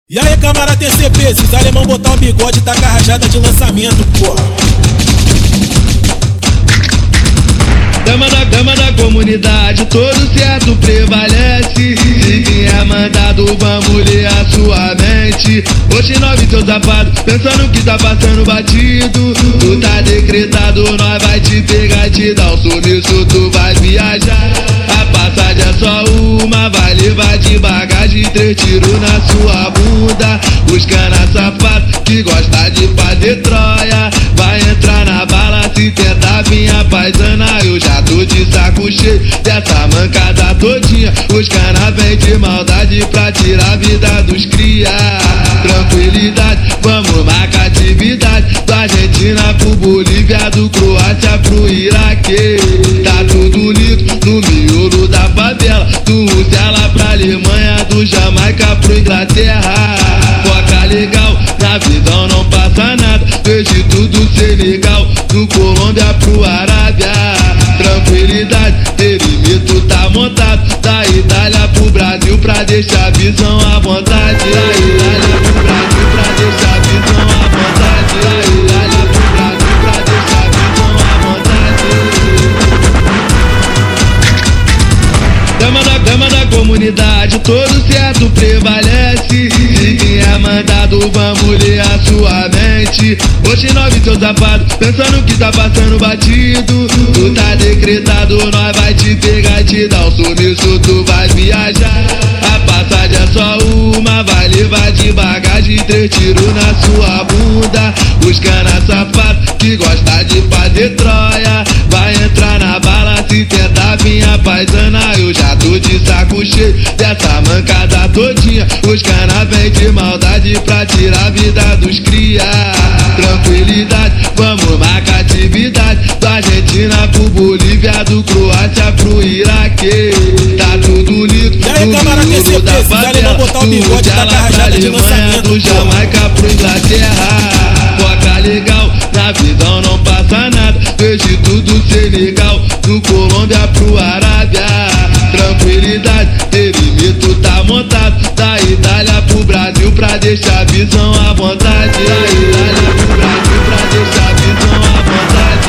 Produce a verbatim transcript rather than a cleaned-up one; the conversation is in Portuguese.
E aí, camarada T C P, se os alemão botar o bigode, tá com a rajada de lançamento, porra. Dama da, dama da comunidade, todo certo prevalece. Se vier mandado, vamos ler a sua mente. Hoje nove seus sapatos, pensando que tá passando batido. Tu tá decretado, nós vai te pegar, te dar um sumiço, tu vai viajar. A passagem é só uma, vai levar de bagagem três tiros na sua bunda. Os cana sapatos que gosta de fazer troia, vai entrar na bala se tentar vir a paisana. Eu já tô de saco cheio dessa mancada todinha. Os cana vem de maldade pra tirar a vida dos cria. Tranquilidade, vamos marcar atividade. Da Argentina pro Bolívia, do Croácia pro Iraque. Tá tudo lindo no miolo da favela. Do Rússia lá pra Alemanha, do Jamaica pro Inglaterra. Foca legal, na visão não passa nada. Vejo tudo ser legal, do Colômbia pro Arábia. Tranquilidade, perímetro tá montado. Da Itália pro Brasil pra deixar a visão à vontade. Da Itália pro Brasil pra deixar a visão à vontade. Da Itália pro Brasil pra deixar a visão à vontade. Dama da, dama da comunidade, todo certo prevalece. Se vier mandado, vamos ler a sua mente. Hoje nove seus sapatos, pensando que tá passando batido. Tu tá decretado, nós vai te pegar e te dar um sumiço, tu vai viajar. A passagem é só uma, vai levar de bagagem três tiros na sua bunda. Os cana sapatos que gosta de fazer troia, vai entrar na bala se tentar vir a paisana. Eu já tô de saco cheio dessa mancada todinha. Os cana vem de maldade pra tirar a vida dos cria. Tranquilidade, vamos marcar atividade. Da Argentina pro Bolívia, do Croácia pro Iraque. Tá tudo lindo no miolo da favela. Do Rússia lá pra Alemanha, do Jamaica pro Inglaterra. Foca legal, na visão não passa nada. Vejo tudo ser legal, do Colômbia pro Arábia. Tranquilidade, perímetro tá montado. Da Itália pro Brasil pra deixar a visão à vontade. Da Itália pro Brasil pra deixar a visão à vontade.